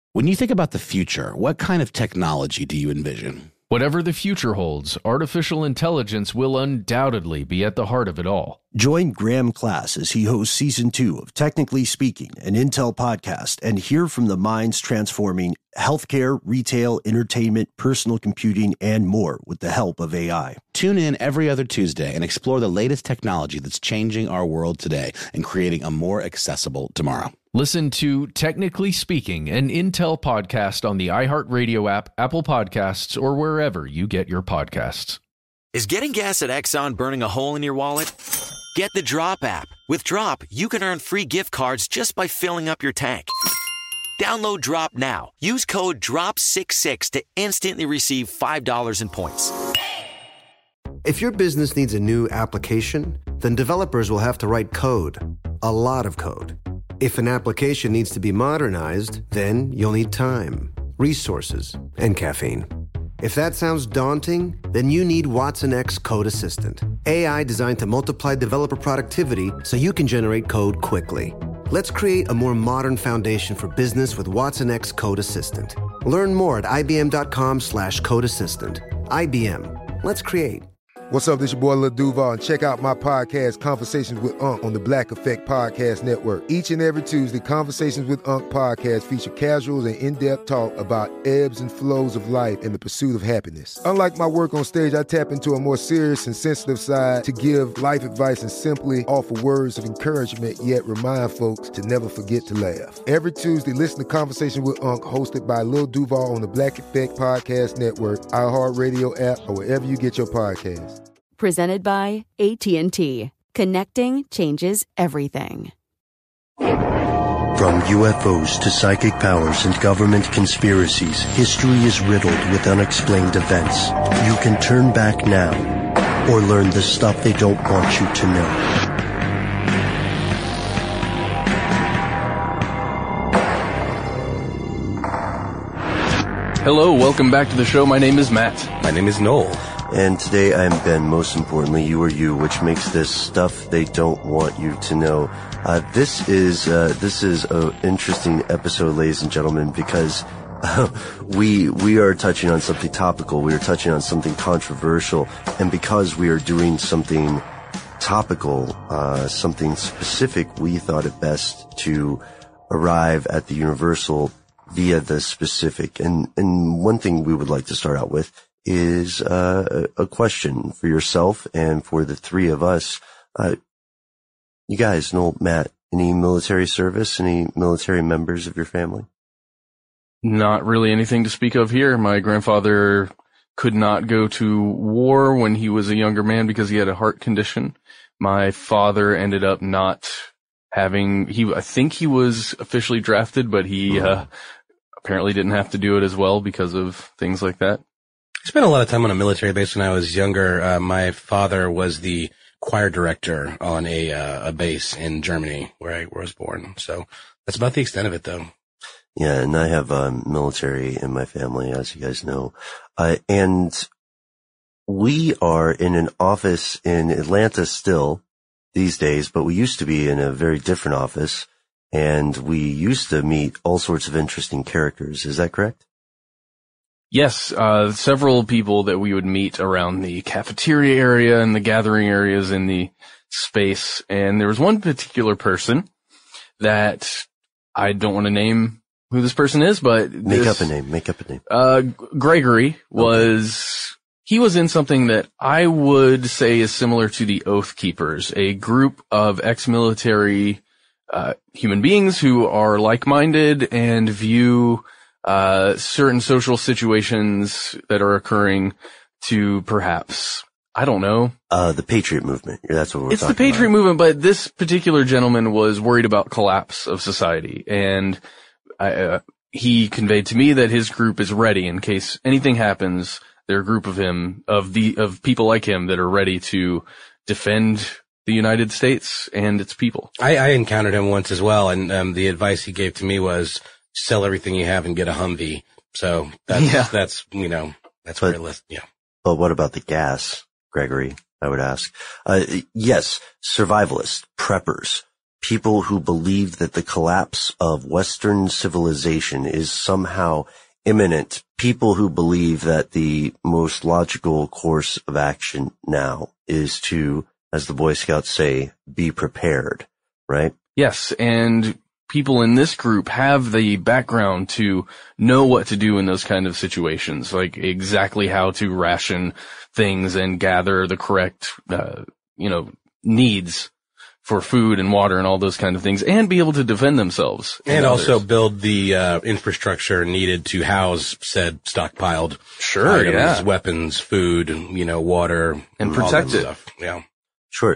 When you think about the future, what kind of technology do you envision? Whatever the future holds, artificial intelligence will undoubtedly be at the heart of it all. Join Graham Class as he hosts Season 2 of Technically Speaking, an Intel podcast, and hear from the minds transforming healthcare, retail, entertainment, personal computing, and more with the help of AI. Tune in every other Tuesday and explore the latest technology that's changing our world today and creating a more accessible tomorrow. Listen to Technically Speaking, an Intel podcast on the iHeartRadio app, Apple Podcasts, or wherever you get your podcasts. Is getting gas at Exxon burning a hole in your wallet? Get the Drop app. With Drop, you can earn free gift cards just by filling up your tank. Download Drop now. Use code DROP66 to instantly receive $5 in points. If your business needs a new application, then developers will have to write code. A lot of code. If an application needs to be modernized, then you'll need time, resources, and caffeine. If that sounds daunting, then you need Watson X Code Assistant. AI designed to multiply developer productivity so you can generate code quickly. Let's create a more modern foundation for business with Watson X Code Assistant. Learn more at ibm.com/code assistant. IBM. Let's create. What's up, this your boy Lil Duval, and check out my podcast, Conversations with Unc, on the Black Effect Podcast Network. Each and every Tuesday, Conversations with Unc podcast feature casual and in-depth talk about ebbs and flows of life and the pursuit of happiness. Unlike my work on stage, I tap into a more serious and sensitive side to give life advice and simply offer words of encouragement, yet remind folks to never forget to laugh. Every Tuesday, listen to Conversation with Unc, hosted by Lil Duval on the Black Effect Podcast Network, iHeartRadio app, or wherever you get your podcasts. Presented by AT&T. Connecting changes everything. From UFOs to psychic powers and government conspiracies, history is riddled with unexplained events. You can turn back now or learn the stuff they don't want you to know. Hello, welcome back to the show. My name is Matt. My name is Noel. And today I'm Ben. Most importantly, you are you, which makes this stuff they don't want you to know. This is an interesting episode, ladies and gentlemen, because we are touching on something topical. We are touching on something controversial, and because we are doing something topical, something specific, we thought it best to arrive at the universal via the specific. And one thing we would like to start out with is a question for yourself and for the three of us. You guys, Noel, Matt, any military service, any military members of your family? Not really anything to speak of here. My grandfather could not go to war when he was a younger man because he had a heart condition. My father ended up not having, I think he was officially drafted, but he apparently didn't have to do it as well because of things like that. I spent a lot of time on a military base when I was younger. My father was the choir director on a base in Germany where I was born. So that's about the extent of it, though. Yeah, and I have military in my family, as you guys know. And we are in an office in Atlanta still these days, but we used to be in a very different office, and we used to meet all sorts of interesting characters. Is that correct? Yes, several people that we would meet around the cafeteria area and the gathering areas in the space. And there was one particular person that I don't want to name who this person is, but Make up a name. Gregory was, he was in something that I would say is similar to the Oath Keepers, a group of ex-military, human beings who are like-minded and view certain social situations that are occurring to perhaps, I don't know. The Patriot Movement. That's what we're talking about. It's the Patriot Movement, but this particular gentleman was worried about collapse of society, and he conveyed to me that his group is ready in case anything happens. They're a group of of people like him that are ready to defend the United States and its people. I encountered him once as well, and the advice he gave to me was sell everything you have and get a Humvee. So that's realistic. Yeah. But what about the gas, Gregory? I would ask. Yes, survivalists, preppers, people who believe that the collapse of Western civilization is somehow imminent, people who believe that the most logical course of action now is to, as the Boy Scouts say, be prepared, right? Yes, and people in this group have the background to know what to do in those kind of situations, like exactly how to ration things and gather the correct, needs for food and water and all those kind of things, and be able to defend themselves. And also build the infrastructure needed to house said stockpiled items, weapons, food, water. And protect it. Stuff. Yeah. Sure.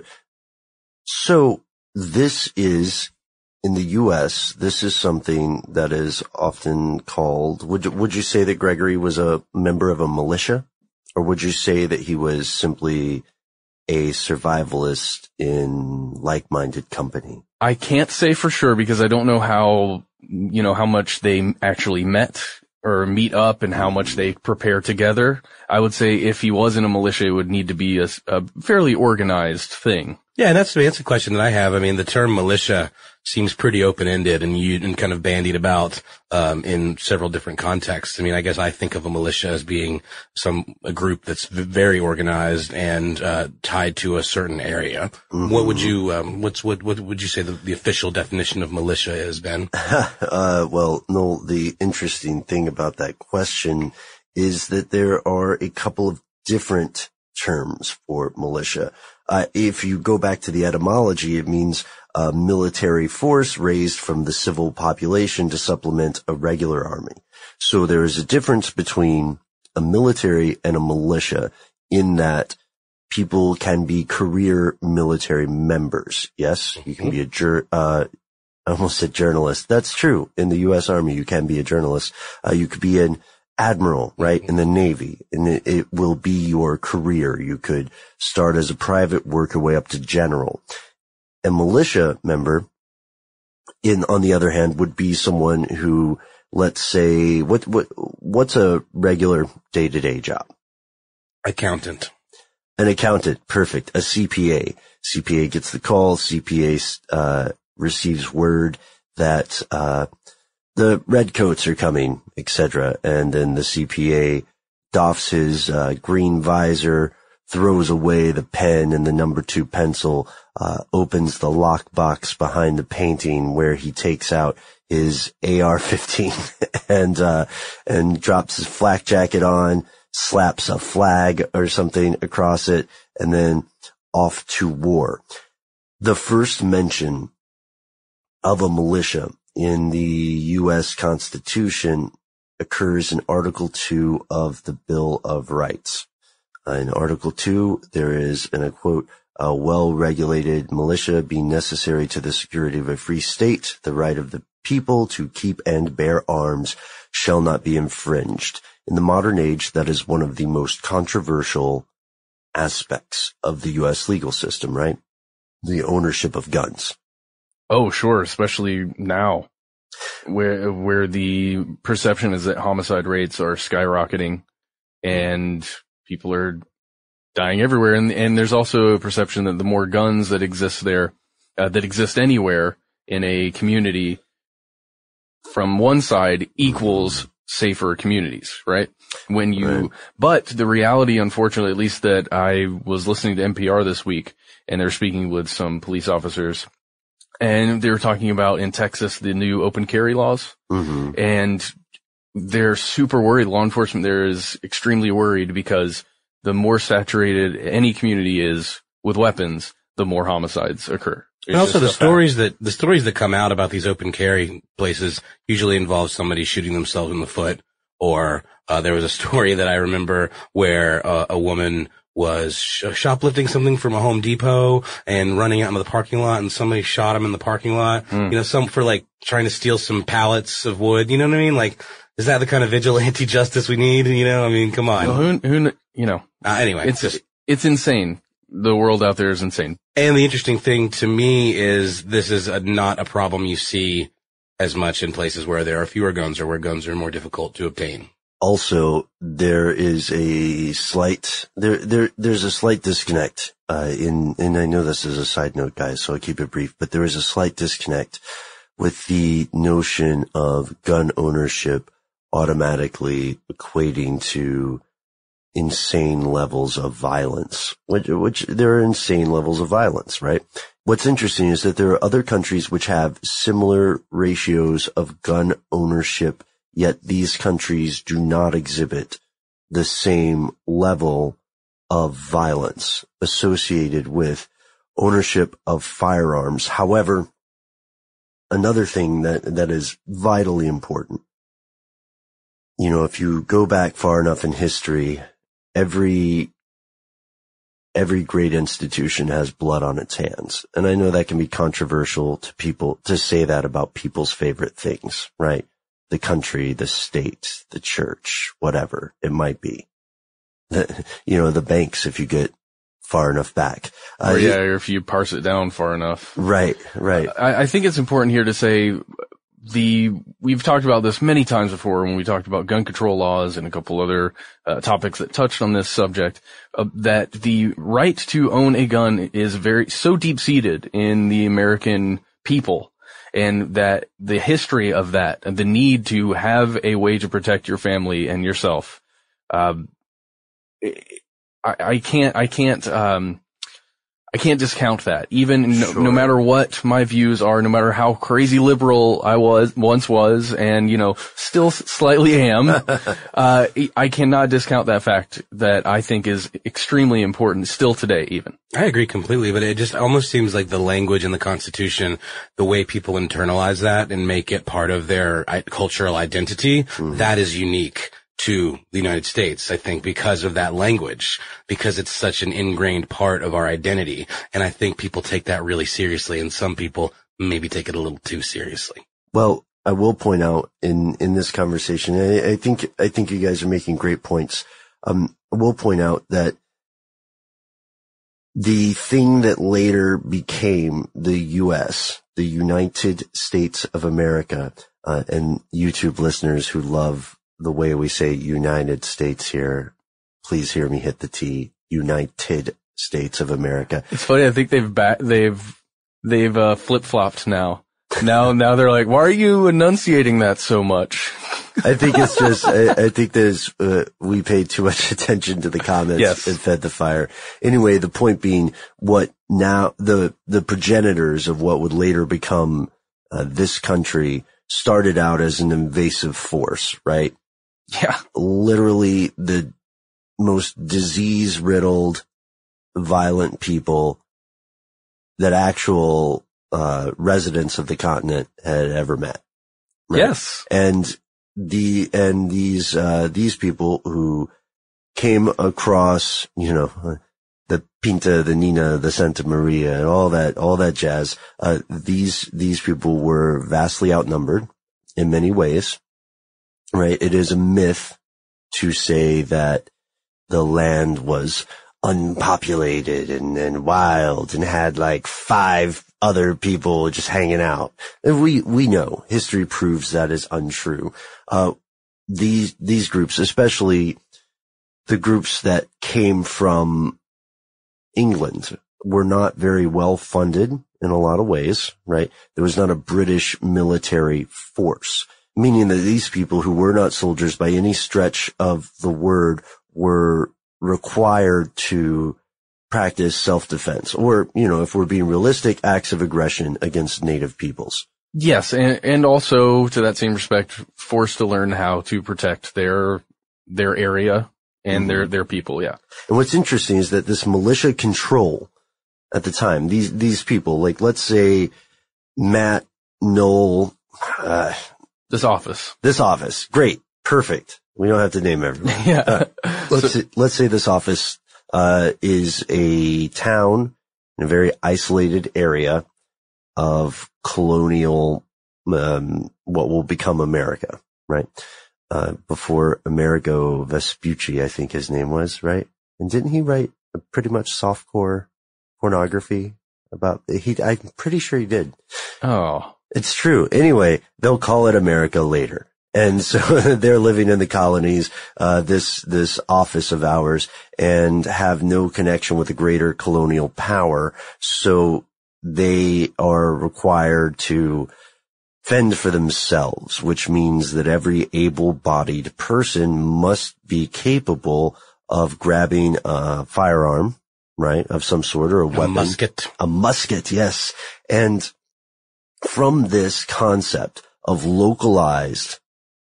So this is, in the U.S., this is something that is often called, would you say that Gregory was a member of a militia? Or would you say that he was simply a survivalist in like-minded company? I can't say for sure because I don't know how much they actually met or meet up and how much they prepare together. I would say if he was in a militia, it would need to be a fairly organized thing. Yeah, that's a question that I have. I mean, the term militia seems pretty open-ended and kind of bandied about in several different contexts. I mean, I guess I think of a militia as being a group that's very organized and tied to a certain area. Mm-hmm. What would you what would you say the official definition of militia is, Ben? Well, Noel, the interesting thing about that question is that there are a couple of different terms for militia. If you go back to the etymology, it means a military force raised from the civil population to supplement a regular army. So there is a difference between a military and a militia in that people can be career military members. Yes, you can be I almost said journalist. That's true. In the U.S. Army, you can be a journalist. You could be an admiral, right, in the Navy, and it will be your career. You could start as a private, work your way up to general. A militia member, on the other hand, would be someone who, let's say, what's a regular day-to-day job? Accountant. An accountant, perfect. A CPA. CPA gets the call. CPA receives word that the redcoats are coming, etc. And then the CPA doffs his green visor, throws away the pen and the number 2 pencil, opens the lockbox behind the painting where he takes out his AR-15 and drops his flak jacket on, slaps a flag or something across it, and then off to war. The first mention of a militia in the U.S. Constitution occurs in Article 2 of the Bill of Rights. In Article 2, there is, and I quote, "A well-regulated militia being necessary to the security of a free state, the right of the people to keep and bear arms shall not be infringed." In the modern age, that is one of the most controversial aspects of the U.S. legal system, right? The ownership of guns. Oh, sure, especially now, where the perception is that homicide rates are skyrocketing and people are dying everywhere. And there's also a perception that the more guns that exist there, that exist anywhere in a community from one side equals safer communities, right? But the reality, unfortunately, at least that I was listening to NPR this week, and they're speaking with some police officers, and they were talking about in Texas, the new open carry laws. Mm-hmm. And they're super worried. Law enforcement there is extremely worried because the more saturated any community is with weapons, the more homicides occur. And also the stories that come out about these open carry places usually involve somebody shooting themselves in the foot, or there was a story that I remember where a woman was shoplifting something from a Home Depot and running out into the parking lot, and somebody shot him in the parking lot. Some for like trying to steal some pallets of wood. You know what I mean? Like, is that the kind of vigilante justice we need? I mean, come on. Well, anyway, it's insane. The world out there is insane. And the interesting thing to me is this is not a problem you see as much in places where there are fewer guns or where guns are more difficult to obtain. also there is a slight, there's a slight disconnect, and I know this is a side note, guys, so I'll keep it brief, but there is a slight disconnect with the notion of gun ownership automatically equating to insane levels of violence, which there are insane levels of violence, right? What's interesting is that there are other countries which have similar ratios of gun ownership, yet these countries do not exhibit the same level of violence associated with ownership of firearms. However, another thing that is vitally important, you know, if you go back far enough in history, every great institution has blood on its hands. And I know that can be controversial to people to say that about people's favorite things, right? The country, the state, the church, whatever it might be. The banks, if you get far enough back. Or if you parse it down far enough. Right. I think it's important here to say we've talked about this many times before when we talked about gun control laws and a couple other topics that touched on this subject, that the right to own a gun is so deep-seated in the American people, and that the history of that and the need to have a way to protect your family and yourself, I can't discount that. Even no matter what my views are, no matter how crazy liberal I once was, and, still slightly am, I cannot discount that fact that I think is extremely important still today even. I agree completely, but it just almost seems like the language in the Constitution, the way people internalize that and make it part of their cultural identity, that is unique to the United States, I think, because of that language, because it's such an ingrained part of our identity. And I think people take that really seriously, and some people maybe take it a little too seriously. Well, I will point out in this conversation, I think you guys are making great points. I will point out that the thing that later became the U.S., the United States of America, and YouTube listeners who love the way we say United States here, please hear me hit the T, United States of America. It's funny, I think they've flip-flopped now. Now they're like, why are you enunciating that so much? I think it's just, I think we paid too much attention to the comments and fed the fire. Anyway, the point being, what now, the progenitors of what would later become, this country started out as an invasive force, right? Yeah. Literally the most disease-riddled, violent people that actual residents of the continent had ever met. Right? Yes. And these people who came across, the Pinta, the Nina, the Santa Maria, and all that jazz, these people were vastly outnumbered in many ways. Right? It is a myth to say that the land was unpopulated and wild and had like 5 other people just hanging out. And we know history proves that is untrue. These groups, especially the groups that came from England, were not very well funded in a lot of ways, right? There was not a British military force, meaning that these people who were not soldiers by any stretch of the word were required to practice self-defense, or, if we're being realistic, acts of aggression against native peoples. Yes, and also, to that same respect, forced to learn how to protect their area and their people, yeah. And what's interesting is that this militia control at the time, these people, like, let's say Matt, Noel, This office. Great. Perfect. We don't have to name everyone. Yeah. Let's say this office, is a town in a very isolated area of colonial, what will become America, right? Before Amerigo Vespucci, I think his name was, right? And didn't he write a pretty much softcore pornography I'm pretty sure he did. Oh. It's true. Anyway, they'll call it America later. And so they're living in the colonies, this office of ours, and have no connection with the greater colonial power. So they are required to fend for themselves, which means that every able-bodied person must be capable of grabbing a firearm, right, of some sort, or a weapon. A musket, yes. And from this concept of localized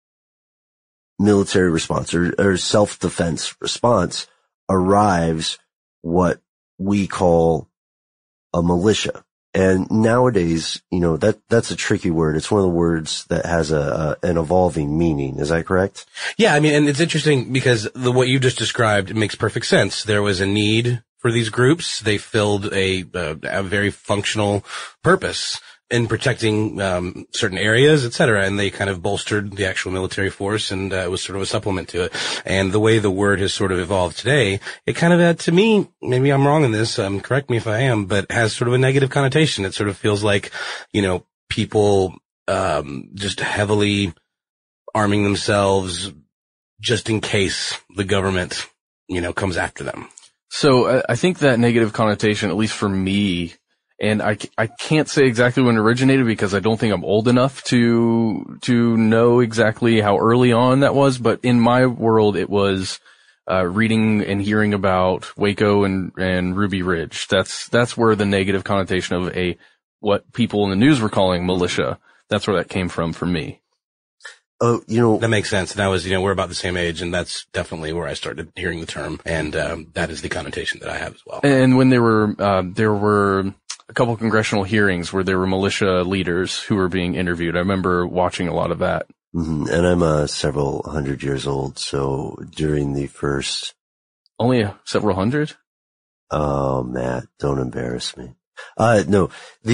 military response or self-defense response arrives what we call a militia. And nowadays, that's a tricky word. It's one of the words that has an evolving meaning. Is that correct? Yeah, I mean, and it's interesting because what you just described, it makes perfect sense. There was a need for these groups. They filled a very functional purpose in protecting certain areas, et cetera, and they kind of bolstered the actual military force, and it was sort of a supplement to it. And the way the word has sort of evolved today, it kind of had, to me, maybe I'm wrong in this, correct me if I am, but has sort of a negative connotation. It sort of feels like, people just heavily arming themselves just in case the government, comes after them. So I think that negative connotation, at least for me, and I can't say exactly when it originated because I don't think I'm old enough to know exactly how early on that was, but in my world it was reading and hearing about Waco and Ruby Ridge. That's where the negative connotation of what people in the news were calling militia, that's where that came from for me. Oh, that makes sense. And that was, we're about the same age, and that's definitely where I started hearing the term, and that is the connotation that I have as well. And when there were a couple of congressional hearings where there were militia leaders who were being interviewed. I remember watching a lot of that. Mm-hmm. And I'm several hundred years old, so during the first... Only several hundred? Oh, Matt, don't embarrass me. No,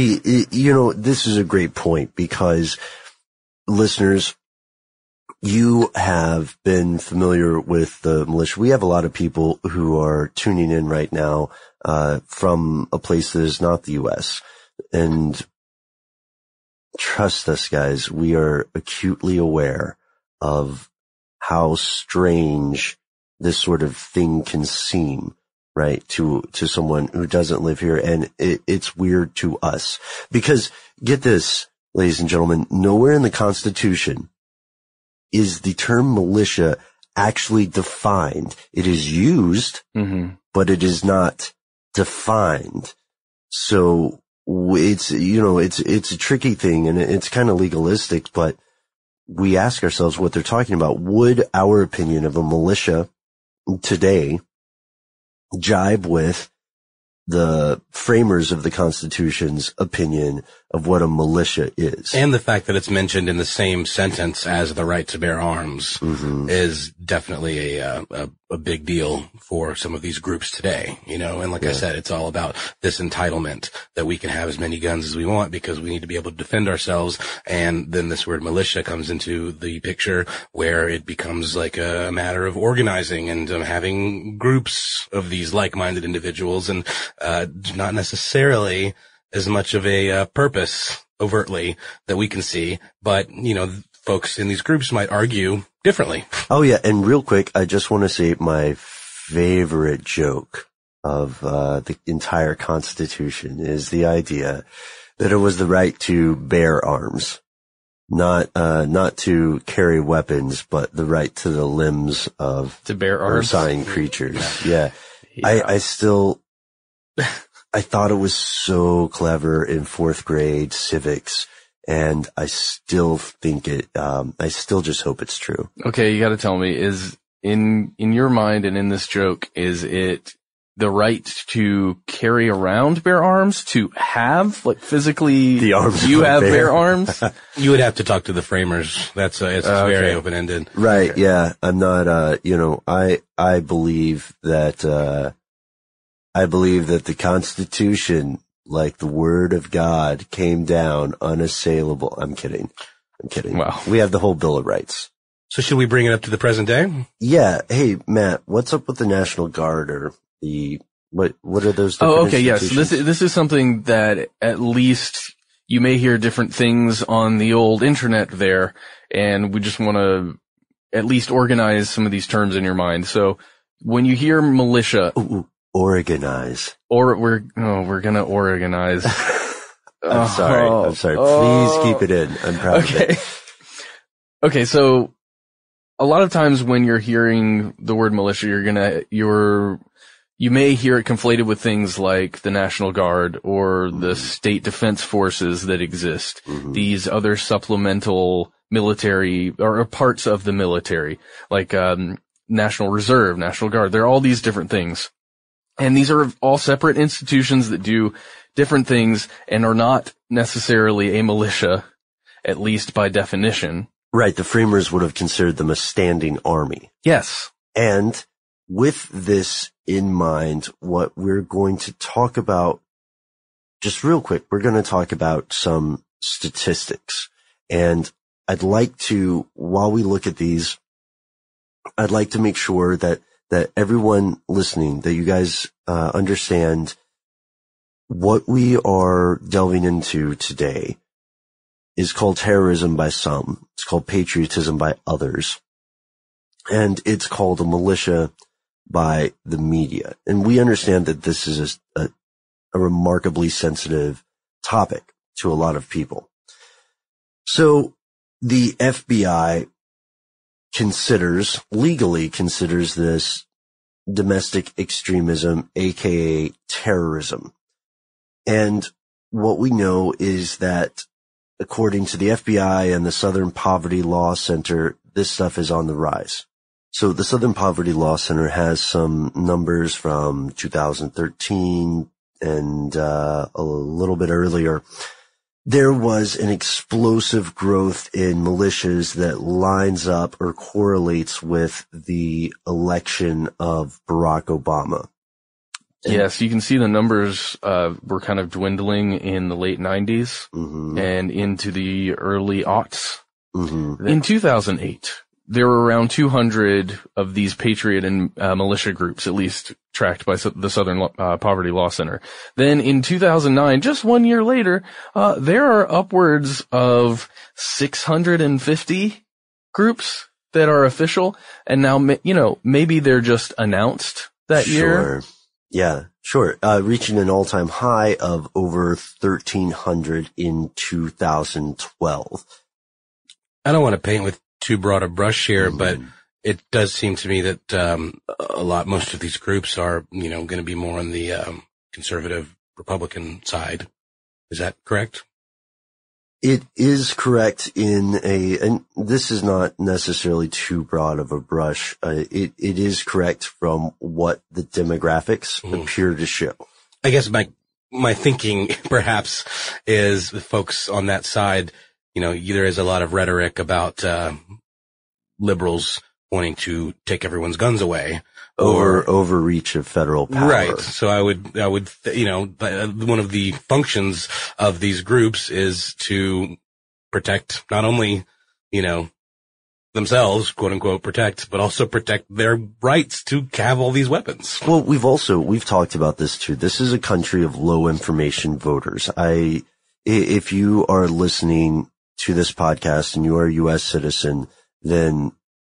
this is a great point because listeners, you have been familiar with the militia. We have a lot of people who are tuning in right now from a place that is not the U.S. And trust us, guys, we are acutely aware of how strange this sort of thing can seem, right, to someone who doesn't live here. And it's weird to us because, get this, ladies and gentlemen, nowhere in the Constitution is the term militia actually defined. It is used, but it is not defined. So it's a tricky thing, and it's kind of legalistic, but we ask ourselves what they're talking about. Would our opinion of a militia today jibe with the framers of the Constitution's opinion of what a militia is? And the fact that it's mentioned in the same sentence as the right to bear arms is definitely a big deal for some of these groups today, and like I said, it's all about this entitlement that we can have as many guns as we want because we need to be able to defend ourselves. And then this word militia comes into the picture where it becomes like a matter of organizing and having groups of these like-minded individuals, and not necessarily as much of a purpose overtly that we can see, but folks in these groups might argue differently. Oh yeah, and real quick, I just want to say my favorite joke of the entire Constitution is the idea that it was the right to bear arms, not to carry weapons, but the right to the limbs of to bear arms ursine creatures. Yeah. I thought it was so clever in 4th grade civics, and I still think I still just hope it's true. Okay, you gotta tell me, is in your mind and in this joke, is it the right to carry around bear arms, to have, like, phically, the arms you have bear arms? You would have to talk to the framers. It's very open-ended. Right, okay. Yeah. I'm not, I believe that, the Constitution, like the Word of God, came down unassailable. I'm kidding. Wow. We have the whole Bill of Rights. So should we bring it up to the present day? Yeah. Hey, Matt, what's up with the National Guard or what are those? Oh, okay. Yes. This is something that at least you may hear different things on the old internet there. and we just want to at least organize some of these terms in your mind. So when you hear militia, organize, we're gonna organize. I'm sorry. Please keep it in. I'm proud of it. Okay. So a lot of times when you're hearing the word militia, you may hear it conflated with things like the National Guard or the state defense forces that exist. These other supplemental military or parts of the military, like, National Reserve, National Guard. There are all these different things. And these are all separate institutions that do different things and are not necessarily a militia, at least by definition. Right. The framers would have considered them a standing army. Yes. And with this in mind, what we're going to talk about, just real quick, we're going to talk about some statistics. And I'd like to, while we look at these, I'd like to make sure that everyone listening, that you guys understand what we are delving into today is called terrorism by some. It's called patriotism by others. And it's called a militia by the media. And we understand that this is a remarkably sensitive topic to a lot of people. So the FBI legally considers this domestic extremism, aka terrorism. And what we know is that according to the FBI and the Southern Poverty Law Center, this stuff is on the rise. So the Southern Poverty Law Center has some numbers from 2013 and a little bit earlier. There was an explosive growth in militias that lines up or correlates with the election of Barack Obama. Yes, you can see the numbers were kind of dwindling in the late 90s and into the early aughts. In 2008, there were around 200 of these patriot and militia groups, at least tracked by the Southern Poverty Law Center. Then in 2009, just 1 year later, there are upwards of 650 groups that are official. And now, maybe they're just announced that year. Yeah, sure. Reaching an all-time high of over 1,300 in 2012. I don't want to paint with too broad a brush here, but it does seem to me that most of these groups are, going to be more on the conservative Republican side. Is that correct? It is correct and this is not necessarily too broad of a brush. It is correct from what the demographics appear to show. I guess my thinking perhaps is the folks on that side, there is a lot of rhetoric about, liberals wanting to take everyone's guns away. Overreach of federal power. Right. So I would, one of the functions of these groups is to protect not only, themselves, quote unquote, protect, but also protect their rights to have all these weapons. Well, we've talked about this too. This is a country of low information voters. If you are listening to this podcast and you are a U.S. citizen, then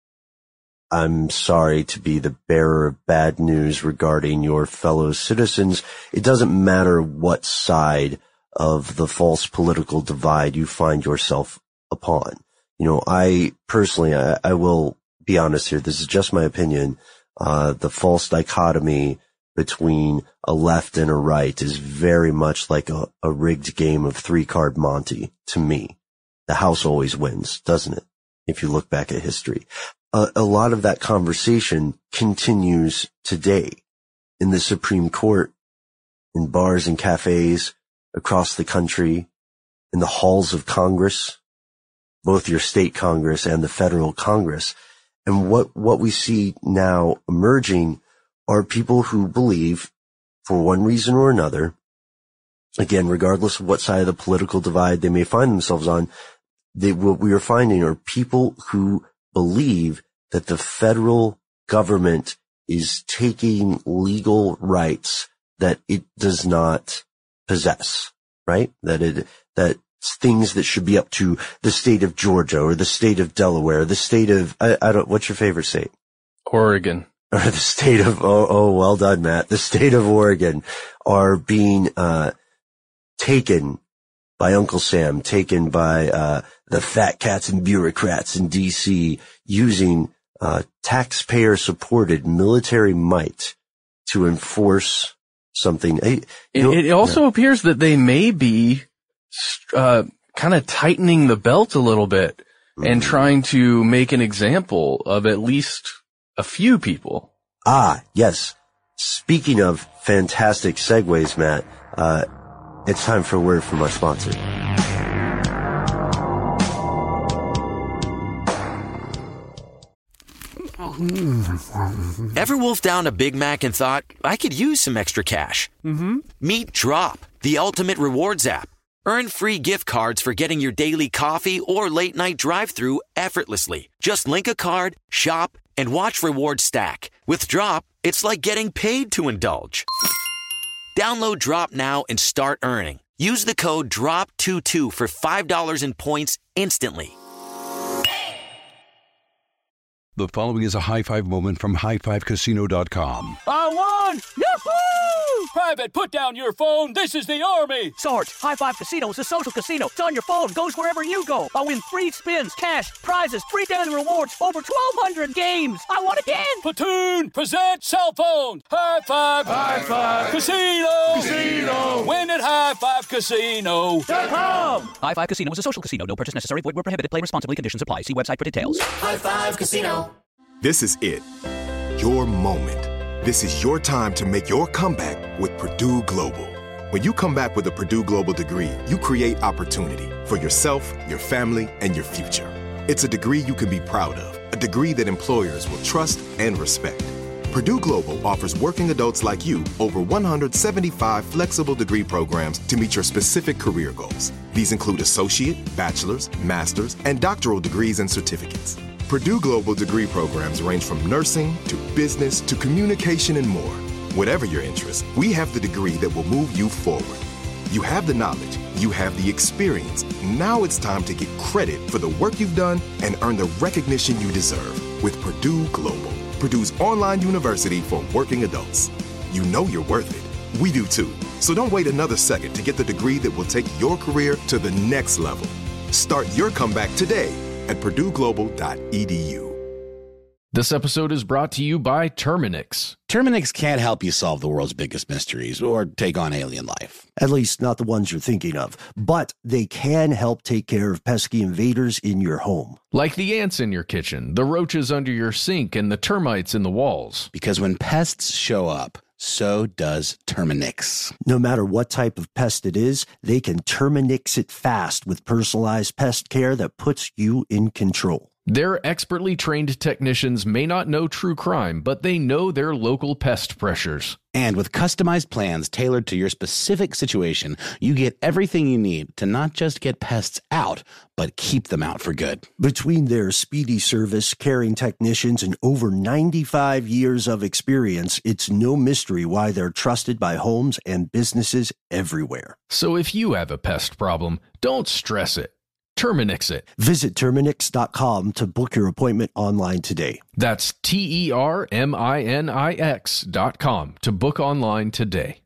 I'm sorry to be the bearer of bad news regarding your fellow citizens. It doesn't matter what side of the false political divide you find yourself upon. I personally, I will be honest here. This is just my opinion. The false dichotomy between a left and a right is very much like a rigged game of 3-card Monty to me. The house always wins, doesn't it? If you look back at history. A lot of that conversation continues today in the Supreme Court, in bars and cafes across the country, in the halls of Congress, both your state Congress and the federal Congress. And what we see now emerging are people who believe, for one reason or another, again, regardless of what side of the political divide they may find themselves on, what we are finding are people who believe that the federal government is taking legal rights that it does not possess, right? That things that should be up to the state of Georgia or the state of Delaware, the state of, what's your favorite state? Oregon. Or the state of, well done, Matt. The state of Oregon are being, taken by Uncle Sam, taken by, the fat cats and bureaucrats in DC using, taxpayer supported military might to enforce something. It also appears that they may be, kind of tightening the belt a little bit and trying to make an example of at least a few people. Ah, yes. Speaking of fantastic segues, Matt, it's time for a word from our sponsor. Ever wolfed down a Big Mac and thought, I could use some extra cash? Mm-hmm. Meet Drop, the ultimate rewards app. Earn free gift cards for getting your daily coffee or late night drive-thru effortlessly. Just link a card, shop, and watch rewards stack. With Drop, it's like getting paid to indulge. Download Drop now and start earning. Use the code DROP22 for $5 in points instantly. The following is a high-five moment from highfivecasino.com. I won! Yahoo! Private, put down your phone. This is the Army. Sarge, High Five Casino is a social casino. It's on your phone. Goes wherever you go. I win free spins, cash, prizes, free daily rewards, over 1,200 games. I won again. Platoon, present cell phone. High Five. High Five. Casino. Casino. Win at highfivecasino.com. High Five Casino is a social casino. No purchase necessary. Void where prohibited. Play responsibly. Conditions apply. See website for details. High Five Casino. This is it. Your moment. This is your time to make your comeback with Purdue Global. When you come back with a Purdue Global degree, you create opportunity for yourself, your family, and your future. It's a degree you can be proud of, a degree that employers will trust and respect. Purdue Global offers working adults like you over 175 flexible degree programs to meet your specific career goals. These include associate, bachelor's, master's, and doctoral degrees and certificates. Purdue Global degree programs range from nursing to business to communication and more. Whatever your interest, we have the degree that will move you forward. You have the knowledge, you have the experience. Now it's time to get credit for the work you've done and earn the recognition you deserve with Purdue Global, Purdue's online university for working adults. You know you're worth it. We do too. So don't wait another second to get the degree that will take your career to the next level. Start your comeback today at purdueglobal.edu. This episode is brought to you by Terminix. Terminix can't help you solve the world's biggest mysteries or take on alien life. At least not the ones you're thinking of. But they can help take care of pesky invaders in your home. Like the ants in your kitchen, the roaches under your sink, and the termites in the walls. Because when pests show up, so does Terminix. No matter what type of pest it is, they can Terminix it fast with personalized pest care that puts you in control. Their expertly trained technicians may not know true crime, but they know their local pest pressures. And with customized plans tailored to your specific situation, you get everything you need to not just get pests out, but keep them out for good. Between their speedy service, caring technicians, and over 95 years of experience, it's no mystery why they're trusted by homes and businesses everywhere. So if you have a pest problem, don't stress it. Terminix it. Visit Terminix.com to book your appointment online today. That's TERMINIX.com to book online today.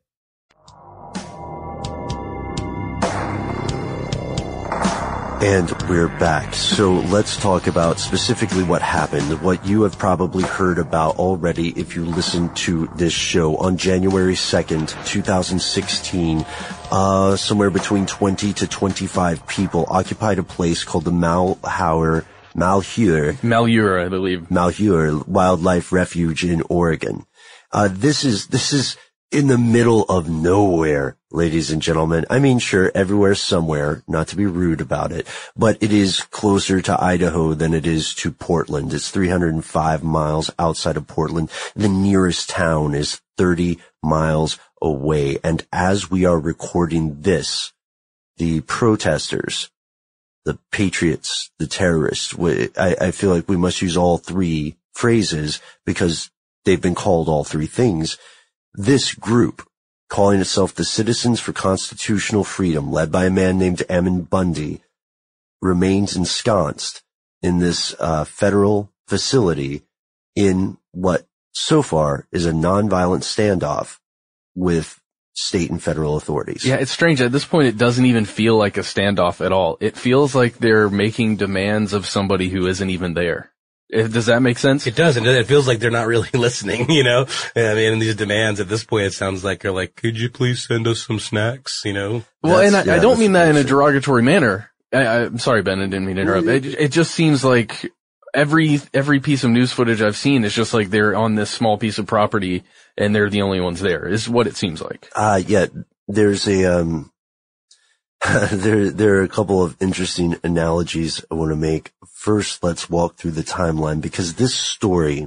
And we're back. So let's talk about specifically what happened, what you have probably heard about already if you listened to this show. On January 2nd, 2016, somewhere between 20 to 25 people occupied a place called the Malheur, I believe. Malheur Wildlife Refuge in Oregon. This is in the middle of nowhere, ladies and gentlemen. I mean, sure, everywhere, somewhere, not to be rude about it, but it is closer to Idaho than it is to Portland. It's 305 miles outside of Portland. The nearest town is 30 miles away. And as we are recording this, the protesters, the patriots, the terrorists, I feel like we must use all three phrases because they've been called all three things. This group calling itself the Citizens for Constitutional Freedom, led by a man named Ammon Bundy, remains ensconced in this federal facility in what so far is a nonviolent standoff with state and federal authorities. Yeah, it's strange. At this point, it doesn't even feel like a standoff at all. It feels like they're making demands of somebody who isn't even there. Does that make sense? It does, and it feels like they're not really listening, you know? I mean, these demands at this point, it sounds like they're like, could you please send us some snacks, you know? Well, I don't mean that in a derogatory manner. I'm sorry, Ben, I didn't mean to interrupt. It just seems like every piece of news footage I've seen is just like they're on this small piece of property and they're the only ones there, is what it seems like. Yeah, there's a, there are a couple of interesting analogies I want to make. First, let's walk through the timeline, because this story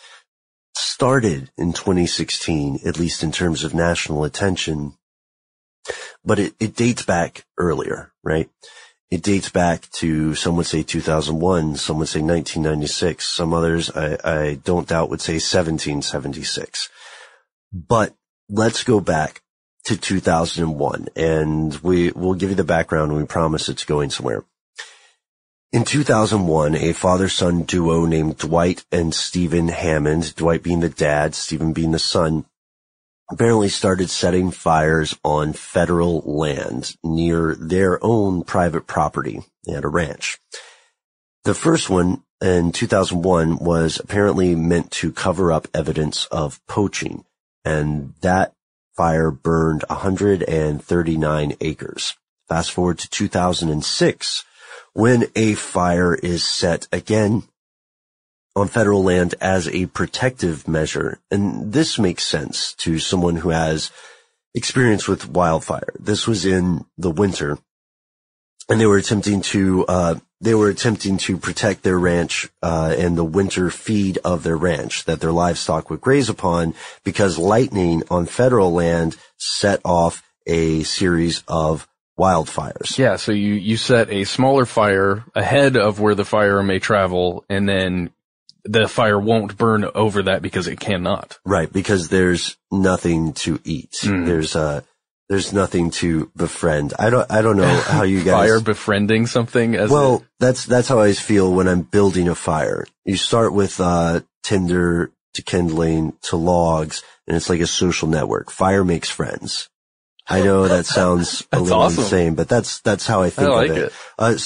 started in 2016, at least in terms of national attention, but it dates back earlier, right? It dates back to, some would say 2001, some would say 1996, some others I don't doubt would say 1776. But let's go back to 2001, and we'll give you the background, and we promise it's going somewhere. In 2001, a father-son duo named Dwight and Stephen Hammond, Dwight being the dad, Stephen being the son, apparently started setting fires on federal land near their own private property. They had a ranch. The first one in 2001 was apparently meant to cover up evidence of poaching, and that fire burned 139 acres. Fast forward to 2006, when a fire is set again on federal land as a protective measure. And this makes sense to someone who has experience with wildfire. This was in the winter, and they were attempting to protect their ranch, and the winter feed of their ranch that their livestock would graze upon, because lightning on federal land set off a series of wildfires. Yeah, so you set a smaller fire ahead of where the fire may travel, and then the fire won't burn over that because it cannot. Right, because there's nothing to eat. There's nothing to befriend. I don't know how you guys fire befriending something as that's how I feel when I'm building a fire. You start with tinder to kindling to logs, and it's like a social network. Fire makes friends. I know that sounds a little insane, but that's how I think of it.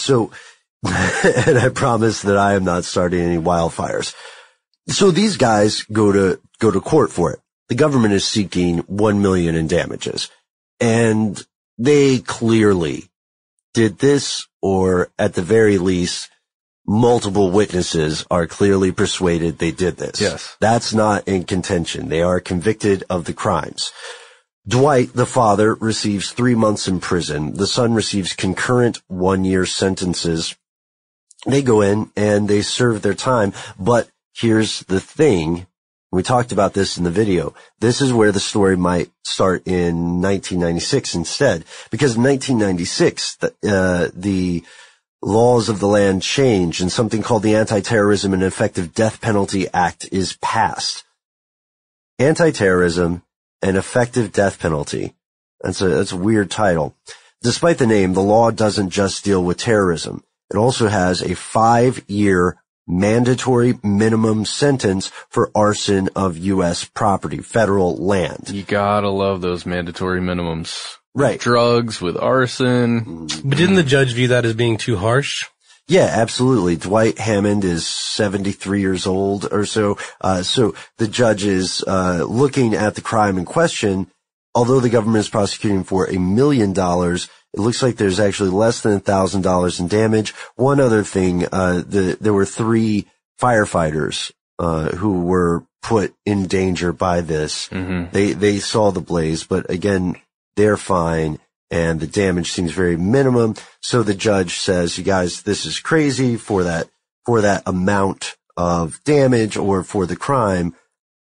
And I promise that I am not starting any wildfires. So these guys go to court for it. The government is seeking $1 million in damages, and they clearly did this, or at the very least, multiple witnesses are clearly persuaded they did this. Yes. That's not in contention. They are convicted of the crimes. Dwight, the father, receives 3 months in prison. The son receives concurrent 1-year sentences. They go in and they serve their time. But here's the thing. We talked about this in the video. This is where the story might start in 1996 instead. Because in 1996, the laws of the land change, and something called the Anti-Terrorism and Effective Death Penalty Act is passed. Anti-terrorism and effective death penalty. That's a weird title. Despite the name, the law doesn't just deal with terrorism. It also has a 5-year mandatory minimum sentence for arson of U.S. property, federal land. You gotta love those mandatory minimums. Right. Drugs with arson. But didn't the judge view that as being too harsh? Yeah, absolutely. Dwight Hammond is 73 years old or so. So the judge is looking at the crime in question. Although the government is prosecuting for $1 million, it looks like there's actually less than $1,000 in damage. One other thing, there were 3 firefighters who were put in danger by this. Mm-hmm. They saw the blaze, but again, they're fine. And the damage seems very minimum. So the judge says, you guys, this is crazy for that amount of damage or for the crime.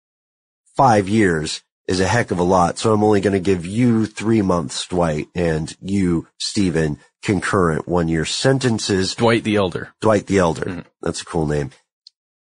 5 years is a heck of a lot. So I'm only going to give you 3 months, Dwight, and you, Stephen, concurrent 1-year sentences. Dwight the Elder. Mm-hmm. That's a cool name.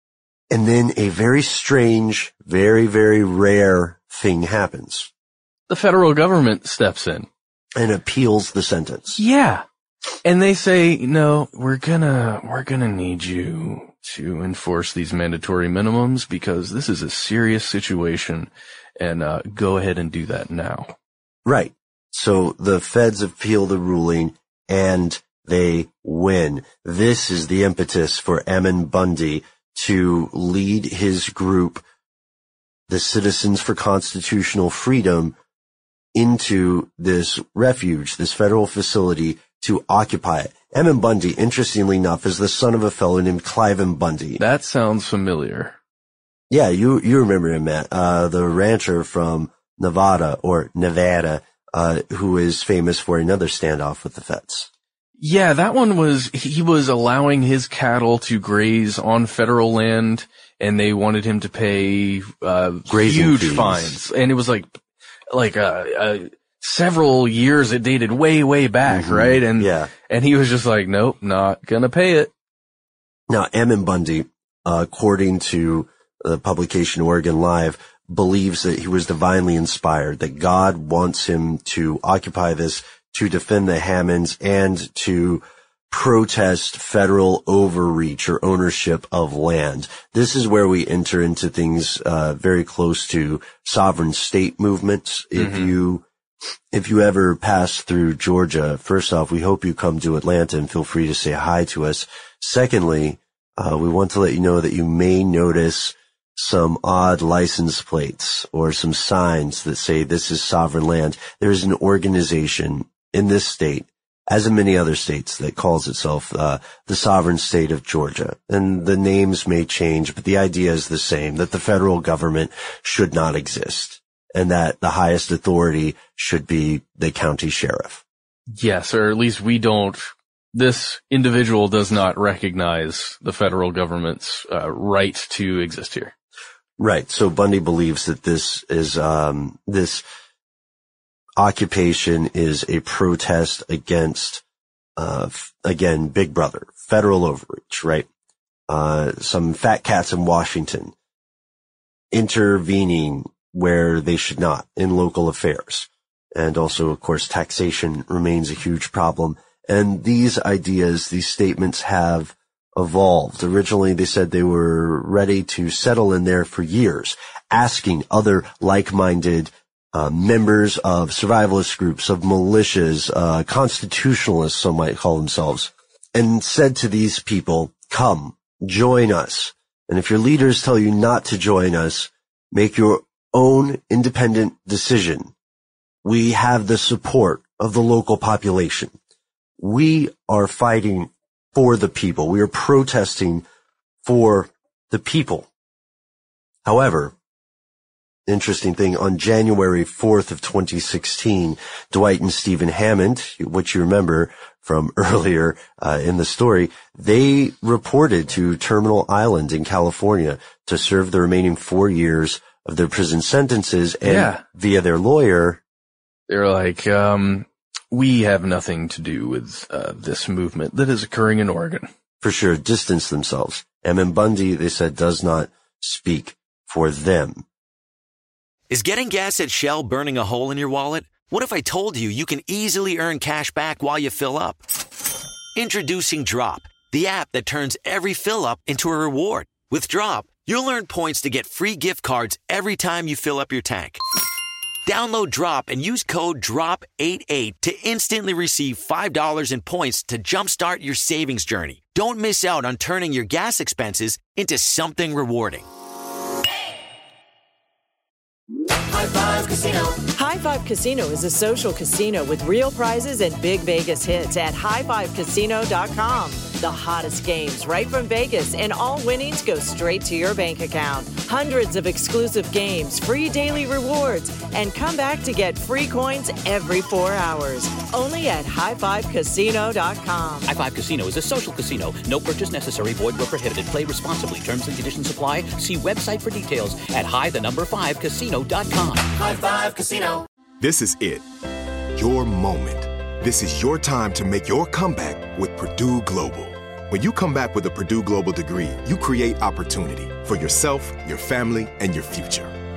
And then a very strange, very, very rare thing happens. the federal government steps in and appeals the sentence. Yeah. And they say, no, we're gonna need you to enforce these mandatory minimums because this is a serious situation, and go ahead and do that now. Right. So the feds appeal the ruling and they win. This is the impetus for Ammon Bundy to lead his group, the Citizens for Constitutional Freedom, into this refuge, this federal facility, to occupy it. Ammon Bundy, interestingly enough, is the son of a fellow named Cliven Bundy. That sounds familiar. Yeah, you remember him, Matt, the rancher from Nevada, who is famous for another standoff with the feds. Yeah, that one he was allowing his cattle to graze on federal land, and they wanted him to pay huge fees. fines. And it was like several years. It dated way back, right? And he was just like, nope, not gonna pay it. Now, Ammon Bundy, according to the publication Oregon Live, believes that he was divinely inspired, that God wants him to occupy this, to defend the Hammonds, and to protest federal overreach or ownership of land. This is where we enter into things very close to sovereign state movements. If you ever pass through Georgia, first off, we hope you come to Atlanta and feel free to say hi to us. Secondly, we want to let you know that you may notice some odd license plates or some signs that say this is sovereign land. There is an organization in this state, as in many other states, that calls itself the sovereign state of Georgia. And the names may change, but the idea is the same, that the federal government should not exist and that the highest authority should be the county sheriff. Yes, or at least this individual does not recognize the federal government's right to exist here. Right. So Bundy believes that this is this occupation is a protest against again, Big Brother, federal overreach, right? Some fat cats in Washington intervening where they should not in local affairs. And also, of course, taxation remains a huge problem. And these ideas, these statements have evolved. Originally, they said they were ready to settle in there for years, asking other like-minded members of survivalist groups, of militias, constitutionalists, some might call themselves, and said to these people, come, join us. And if your leaders tell you not to join us, make your own independent decision. We have the support of the local population. We are fighting for the people. We are protesting for the people. However, interesting thing, on January 4th of 2016, Dwight and Stephen Hammond, which you remember from earlier in the story, they reported to Terminal Island in California to serve the remaining 4 years of their prison sentences. And via their lawyer, they're like, we have nothing to do with this movement that is occurring in Oregon. For sure, distance themselves. Ammon Bundy, they said, does not speak for them. Is getting gas at Shell burning a hole in your wallet? What if I told you you can easily earn cash back while you fill up? Introducing Drop, the app that turns every fill up into a reward. With Drop, you'll earn points to get free gift cards every time you fill up your tank. Download Drop and use code DROP88 to instantly receive $5 in points to jumpstart your savings journey. Don't miss out on turning your gas expenses into something rewarding. High Five Casino. High Five Casino is a social casino with real prizes and big Vegas hits at highfivecasino.com. The hottest games right from Vegas, and all winnings go straight to your bank account. Hundreds of exclusive games, free daily rewards, and come back to get free coins every 4 hours. Only at highfivecasino.com. High Five Casino is a social casino. No purchase necessary. Void where prohibited. Play responsibly. Terms and conditions apply. See website for details at high5casino.com. High Five Casino. This is it. Your moment. This is your time to make your comeback with Purdue Global. When you come back with a Purdue Global degree, you create opportunity for yourself, your family, and your future.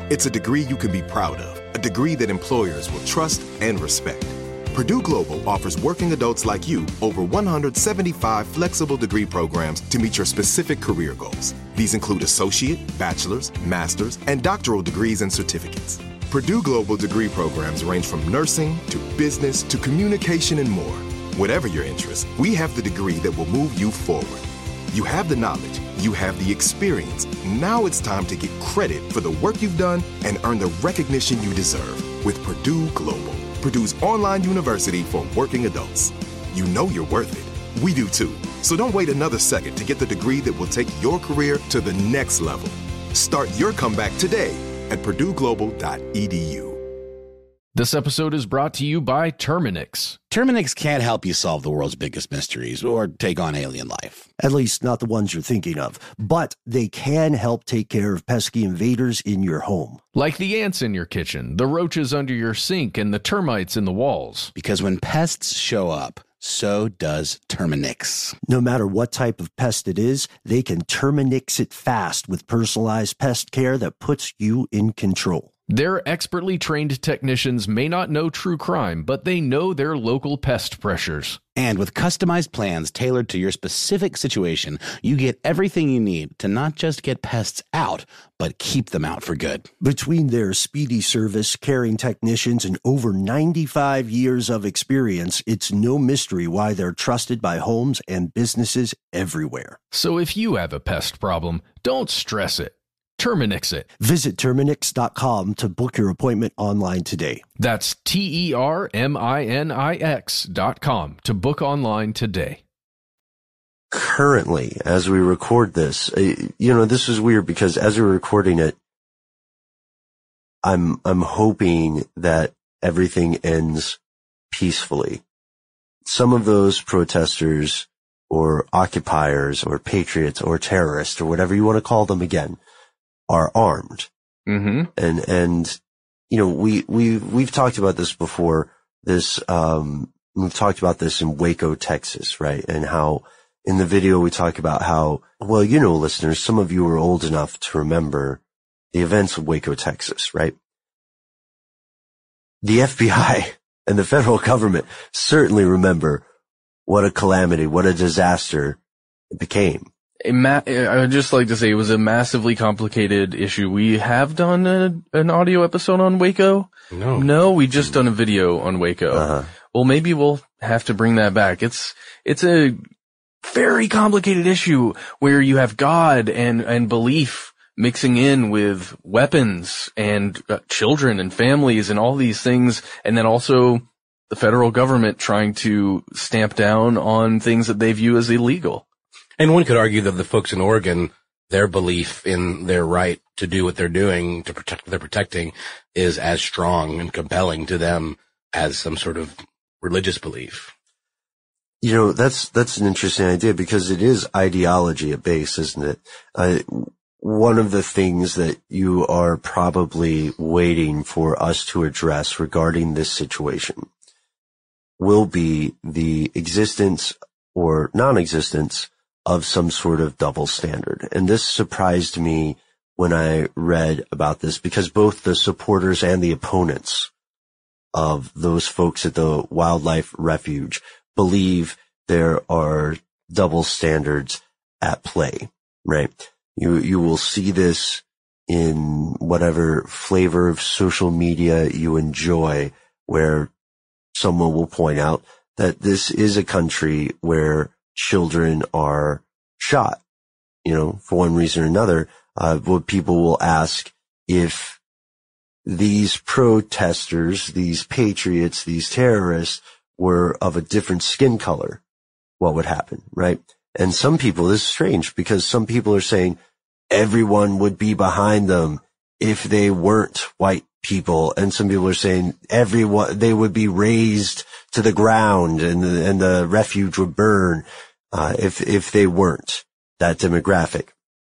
It's a degree you can be proud of, a degree that employers will trust and respect. Purdue Global offers working adults like you over 175 flexible degree programs to meet your specific career goals. These include associate, bachelor's, master's, and doctoral degrees and certificates. Purdue Global degree programs range from nursing to business to communication and more. Whatever your interest, we have the degree that will move you forward. You have the knowledge, you have the experience. Now it's time to get credit for the work you've done and earn the recognition you deserve with Purdue Global, Purdue's online university for working adults. You know you're worth it. We do too. So don't wait another second to get the degree that will take your career to the next level. Start your comeback today at purdueglobal.edu. This episode is brought to you by Terminix. Terminix can't help you solve the world's biggest mysteries or take on alien life. At least not the ones you're thinking of. But they can help take care of pesky invaders in your home. Like the ants in your kitchen, the roaches under your sink, and the termites in the walls. Because when pests show up, so does Terminix. No matter what type of pest it is, they can Terminix it fast with personalized pest care that puts you in control. Their expertly trained technicians may not know true crime, but they know their local pest pressures. And with customized plans tailored to your specific situation, you get everything you need to not just get pests out, but keep them out for good. Between their speedy service, caring technicians, and over 95 years of experience, it's no mystery why they're trusted by homes and businesses everywhere. So if you have a pest problem, don't stress it. Terminix it. Visit Terminix.com to book your appointment online today. That's TERMINIX.com to book online today. Currently, as we record this, this is weird because as we're recording it, I'm hoping that everything ends peacefully. Some of those protesters or occupiers or patriots or terrorists or whatever you want to call them again are armed. Mm-hmm. And, we've talked about this before. We've talked about this in Waco, Texas, right? And how in the video we talk about how, listeners, some of you are old enough to remember the events of Waco, Texas, right? The FBI and the federal government certainly remember what a calamity, what a disaster it became. I would just like to say it was a massively complicated issue. We have done an audio episode on Waco. No, we just done a video on Waco. Uh-huh. Well, maybe we'll have to bring that back. It's a very complicated issue where you have God and belief mixing in with weapons and children and families and all these things. And then also the federal government trying to stamp down on things that they view as illegal. And one could argue that the folks in Oregon, their belief in their right to do what they're doing to protect what they're protecting is as strong and compelling to them as some sort of religious belief. That's an interesting idea because it is ideology at base, isn't it? One of the things that you are probably waiting for us to address regarding this situation will be the existence or non-existence of some sort of double standard. And this surprised me when I read about this because both the supporters and the opponents of those folks at the wildlife refuge believe there are double standards at play, right? You will see this in whatever flavor of social media you enjoy, where someone will point out that this is a country where children are shot, for one reason or another. What people will ask if these protesters, these patriots, these terrorists were of a different skin color, what would happen, right? And some people, this is strange because some people are saying everyone would be behind them if they weren't white people. And some people are saying they would be razed to the ground and the refuge would burn. If they weren't that demographic.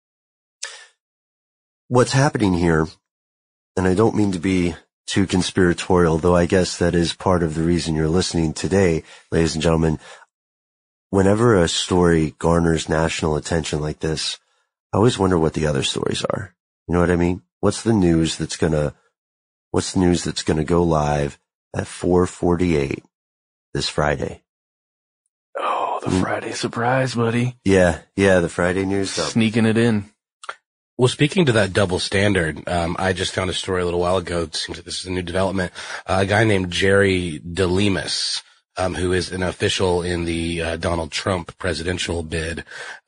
What's happening here, and I don't mean to be too conspiratorial, though I guess that is part of the reason you're listening today, ladies and gentlemen. Whenever a story garners national attention like this, I always wonder what the other stories are. You know what I mean? What's the news that's gonna go live at 4:48 this Friday? Oh, the Friday surprise, buddy. Yeah, the Friday news stuff. Sneaking it in. Well, speaking to that double standard, I just found a story a little while ago. It seems like this is a new development. A guy named Jerry DeLemus, who is an official in the Donald Trump presidential bid.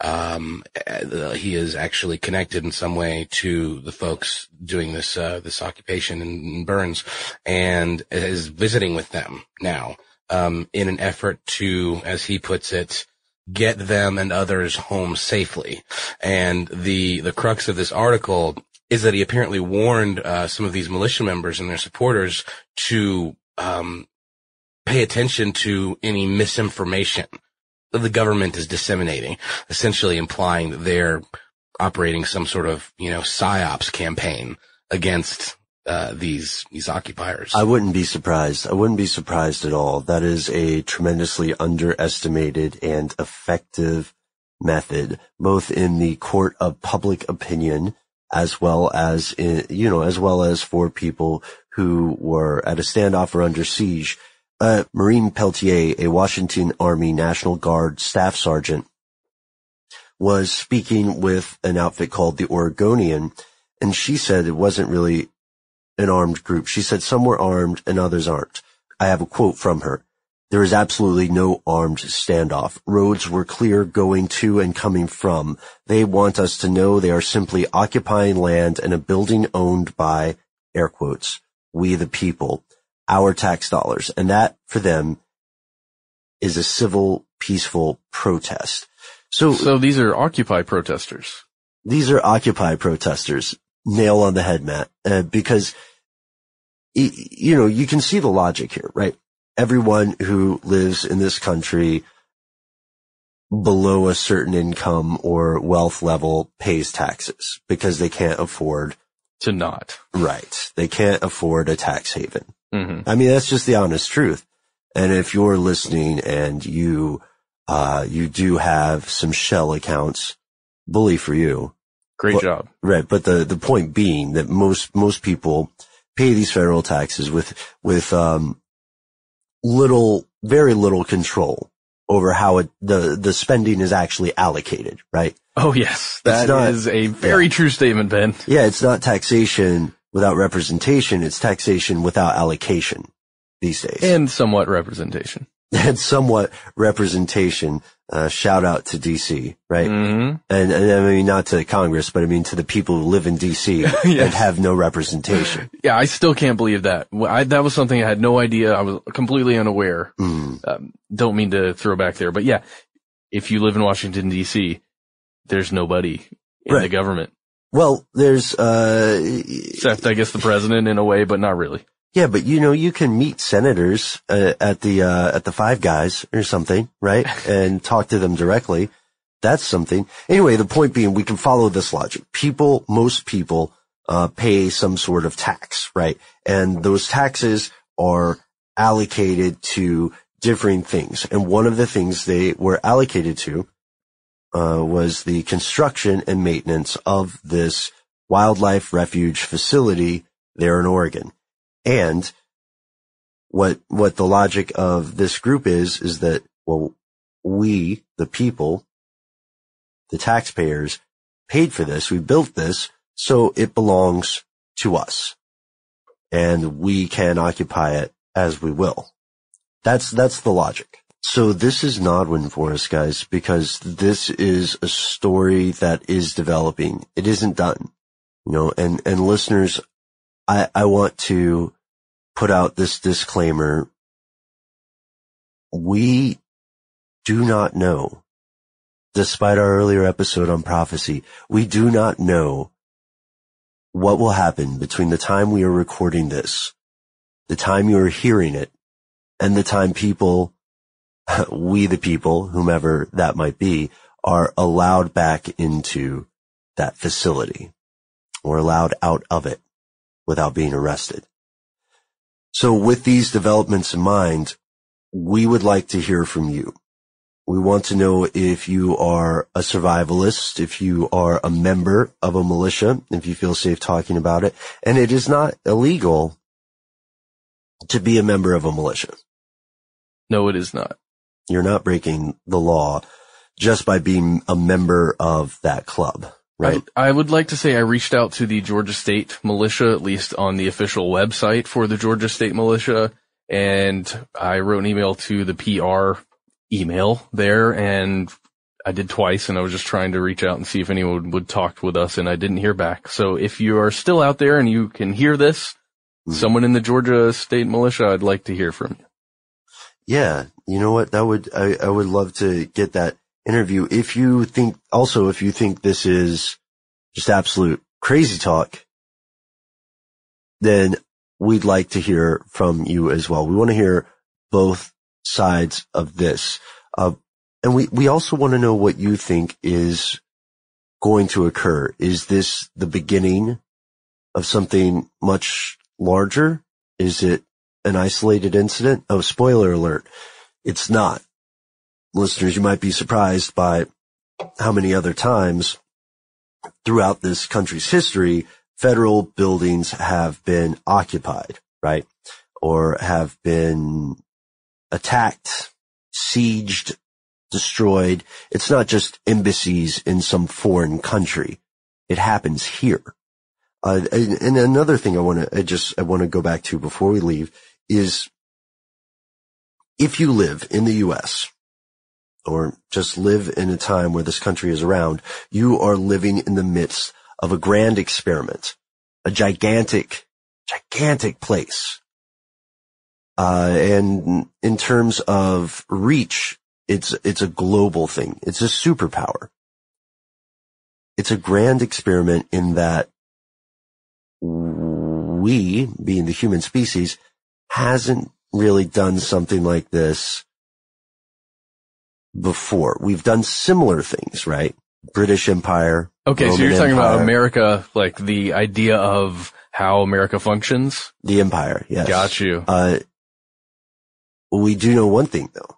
He is actually connected in some way to the folks doing this occupation in Burns, and is visiting with them now, in an effort to, as he puts it, get them and others home safely. And the crux of this article is that he apparently warned some of these militia members and their supporters to pay attention to any misinformation that the government is disseminating, essentially implying that they're operating some sort of, psyops campaign against these occupiers. I wouldn't be surprised. I wouldn't be surprised at all. That is a tremendously underestimated and effective method, both in the court of public opinion, as well as for people who were at a standoff or under siege. Maureen Peltier, a Washington Army National Guard staff sergeant, was speaking with an outfit called the Oregonian, and she said it wasn't really an armed group. She said some were armed and others aren't. I have a quote from her. There is absolutely no armed standoff. Roads were clear going to and coming from. They want us to know they are simply occupying land and a building owned by, air quotes, we the people, our tax dollars. And that, for them, is a civil, peaceful protest. So these are Occupy protesters. These are Occupy protesters. Nail on the head, Matt. Because, you can see the logic here, right? Everyone who lives in this country below a certain income or wealth level pays taxes because they can't afford to not. Right. They can't afford a tax haven. Mm-hmm. I mean, that's just the honest truth. And if you're listening and you do have some shell accounts, bully for you. Great job. Right. But the point being that most people pay these federal taxes with very little control over how the spending is actually allocated, right? Oh yes. That is a very true statement, Ben. Yeah. It's not taxation without representation. It's taxation without allocation these days. And somewhat representation. Shout out to DC, right? Mm-hmm. And I mean, not to Congress, but I mean to the people who live in DC yes. and have no representation. Yeah, I still can't believe that. That was something I had no idea. I was completely unaware. Don't mean to throw back there, but yeah, if you live in Washington DC, there's nobody in the government. Well, there's, except I guess the president in a way, but not really. Yeah, but you can meet senators at the Five Guys or something, right? And talk to them directly. That's something. Anyway, the point being, we can follow this logic. Most people pay some sort of tax, right? And those taxes are allocated to different things. And one of the things they were allocated to was the construction and maintenance of this wildlife refuge facility there in Oregon. And what the logic of this group is that, well, we, the people, the taxpayers, paid for this. We built this, so it belongs to us. And we can occupy it as we will. That's the logic. So this is an odd one for us, guys, because this is a story that is developing. It isn't done, and listeners, I want to put out this disclaimer. We do not know, despite our earlier episode on prophecy, we do not know what will happen between the time we are recording this, the time you are hearing it, and the time people, we the people, whomever that might be, are allowed back into that facility or allowed out of it without being arrested. So with these developments in mind, we would like to hear from you. We want to know if you are a survivalist, if you are a member of a militia, if you feel safe talking about it. And it is not illegal to be a member of a militia. No, it is not. You're not breaking the law just by being a member of that club, right? I would like to say I reached out to the Georgia State Militia, at least on the official website for the Georgia State Militia, and I wrote an email to the PR email there, and I did twice, and I was just trying to reach out and see if anyone would talk with us, and I didn't hear back. So if you are still out there and you can hear this, someone in the Georgia State Militia, I'd like to hear from you. Yeah, you know what? I would love to get that interview. If you think this is just absolute crazy talk, then we'd like to hear from you as well. We want to hear both sides of this. And we also want to know what you think is going to occur. Is this the beginning of something much larger? Is it an isolated incident? Oh, spoiler alert. It's not. Listeners, you might be surprised by how many other times throughout this country's history, federal buildings have been occupied, right? Or have been attacked, sieged, destroyed. It's not just embassies in some foreign country. It happens here. And another thing I want to go back to before we leave is if you live in the U.S. or just live in a time where this country is around, you are living in the midst of a grand experiment, a gigantic place. And in terms of reach, it's a global thing. It's a superpower. It's a grand experiment in that we, being the human species, hasn't really done something like this before. We've done similar things, right? British Empire. Okay, Roman so you're talking Empire, about America, like the idea of how America functions? The empire, yes. Got you. We do know one thing, though.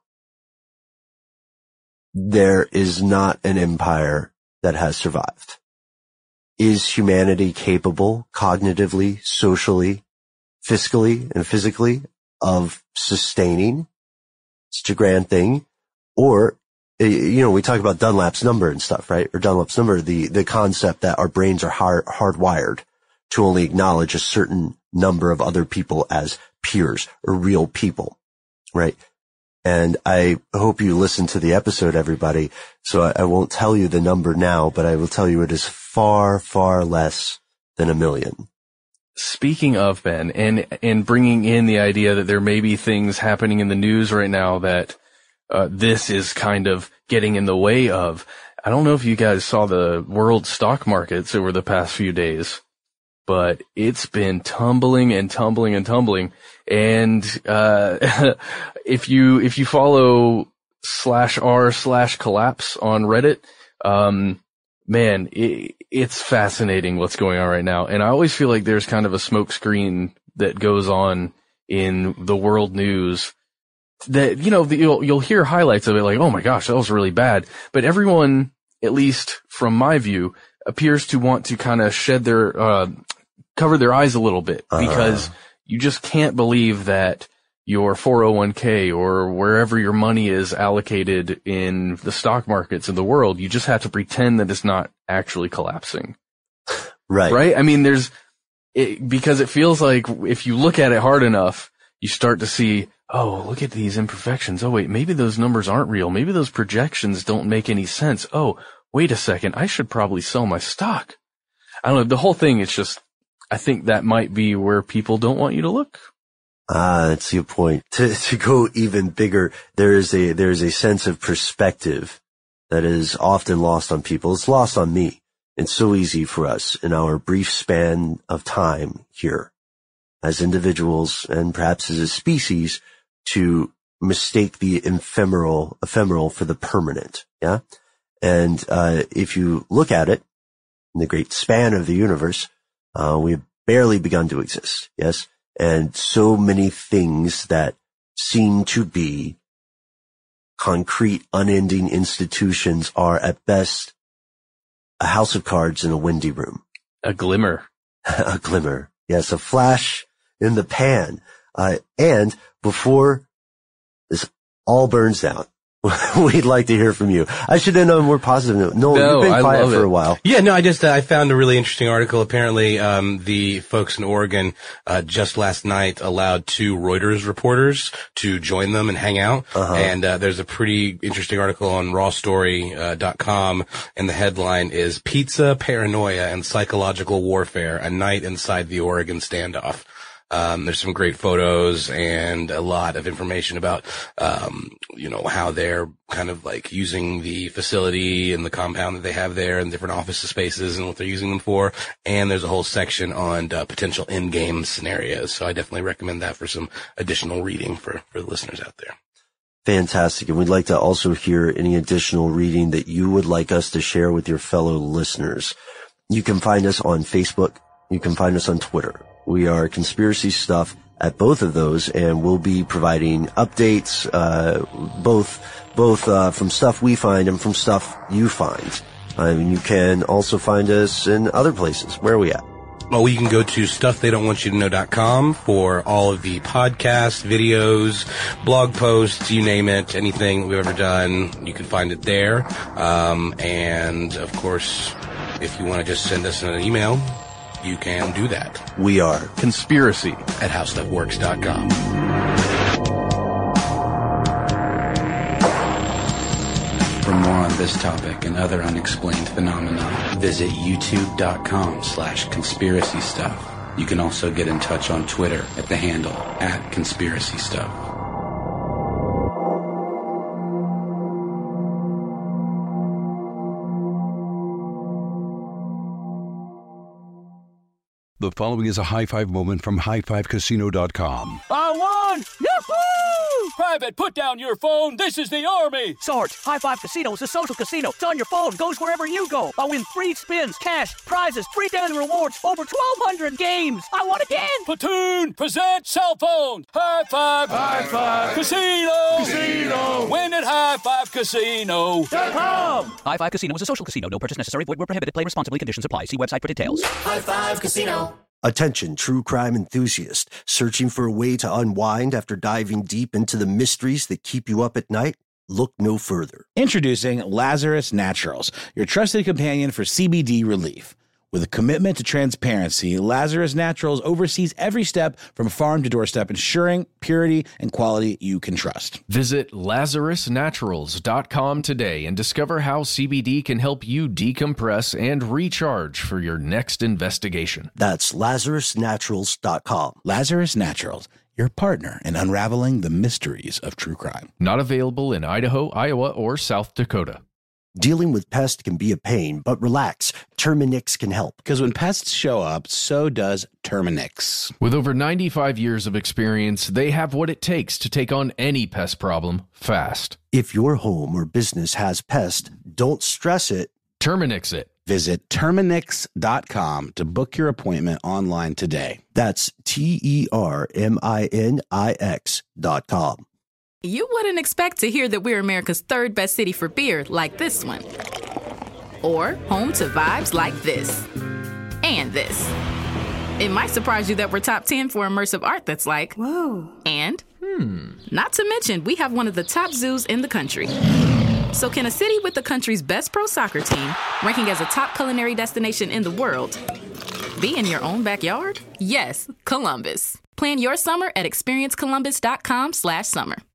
There is not an empire that has survived. Is humanity capable cognitively, socially, fiscally, and physically of sustaining such a grand thing? Or, we talk about Dunlap's number and stuff, right? Or Dunlap's number, the concept that our brains are hardwired to only acknowledge a certain number of other people as peers or real people, right? And I hope you listen to the episode, everybody. So I won't tell you the number now, but I will tell you it is far, far less than 1 million. Speaking of, Ben, and bringing in the idea that there may be things happening in the news right now that this is kind of getting in the way of. I don't know if you guys saw the world stock markets over the past few days, but it's been tumbling and tumbling and tumbling. And if you follow /r/collapse on Reddit, man, it's fascinating what's going on right now. And I always feel like there's kind of a smoke screen that goes on in the world news that, you'll hear highlights of it like, oh my gosh, that was really bad. But everyone, at least from my view, appears to want to kind of cover their eyes a little bit because you just can't believe that your 401k or wherever your money is allocated in the stock markets in the world, you just have to pretend that it's not actually collapsing. Right. Right? I mean, because it feels like if you look at it hard enough, you start to see, oh, look at these imperfections. Oh, wait, maybe those numbers aren't real. Maybe those projections don't make any sense. Oh, wait a second. I should probably sell my stock. I don't know. The whole thing, it's just, I think that might be where people don't want you to look. That's your point. To go even bigger, there is a sense of perspective that is often lost on people. It's lost on me. It's so easy for us in our brief span of time here as individuals and perhaps as a species to mistake the ephemeral for the permanent. Yeah. And, if you look at it in the great span of the universe, we've barely begun to exist. Yes. And so many things that seem to be concrete, unending institutions are at best a house of cards in a windy room. A glimmer. A glimmer. Yes, a flash in the pan. And before this all burns down, we'd like to hear from you. I should have known more positive. No, you've been quiet for a while. Yeah, no, I found a really interesting article. Apparently, the folks in Oregon, just last night allowed 2 Reuters reporters to join them and hang out. And, there's a pretty interesting article on rawstory.com, and the headline is Pizza, Paranoia, and Psychological Warfare, a Night Inside the Oregon Standoff. There's some great photos and a lot of information about, how they're kind of like using the facility and the compound that they have there and different office spaces and what they're using them for. And there's a whole section on potential in-game scenarios. So I definitely recommend that for some additional reading for the listeners out there. Fantastic. And we'd like to also hear any additional reading that you would like us to share with your fellow listeners. You can find us on Facebook. You can find us on Twitter. We are Conspiracy Stuff at both of those, and we'll be providing updates, both from stuff we find and from stuff you find. You can also find us in other places. Where are we at? Well, you can go to stufftheydon'twantyouto.com for all of the podcasts, videos, blog posts, you name it, anything we've ever done, you can find it there. And of course, if you want to just send us an email, you can do that. We are conspiracy@howstuffworks.com. For more on this topic and other unexplained phenomena, visit youtube.com/conspiracystuff. You can also get in touch on Twitter at the handle @conspiracystuff. The following is a high-five moment from highfivecasino.com. I won! Yahoo! Private, put down your phone. This is the Army. Sarge, High Five Casino is a social casino. It's on your phone. Goes wherever you go. I win free spins, cash, prizes, free daily rewards, over 1,200 games. I won again. Platoon, present cell phone. High Five. High Five. Casino. Casino. Win at highfivecasino.com. High Five Casino is a social casino. No purchase necessary. Void where prohibited. Play responsibly. Conditions apply. See website for details. High Five Casino. Attention, true crime enthusiast. Searching for a way to unwind after diving deep into the mysteries that keep you up at night? Look no further. Introducing Lazarus Naturals, your trusted companion for CBD relief. With a commitment to transparency, Lazarus Naturals oversees every step from farm to doorstep, ensuring purity and quality you can trust. Visit LazarusNaturals.com today and discover how CBD can help you decompress and recharge for your next investigation. That's LazarusNaturals.com. Lazarus Naturals, your partner in unraveling the mysteries of true crime. Not available in Idaho, Iowa, or South Dakota. Dealing with pests can be a pain, but relax. Terminix can help. Because when pests show up, so does Terminix. With over 95 years of experience, they have what it takes to take on any pest problem fast. If your home or business has pests, don't stress it. Terminix it. Visit Terminix.com to book your appointment online today. That's TERMINIX.com. You wouldn't expect to hear that we're America's third best city for beer like this one. Or home to vibes like this. And this. It might surprise you that we're top 10 for immersive art that's like, whoa. And, not to mention, we have one of the top zoos in the country. So can a city with the country's best pro soccer team, ranking as a top culinary destination in the world, be in your own backyard? Yes, Columbus. Plan your summer at experiencecolumbus.com/summer.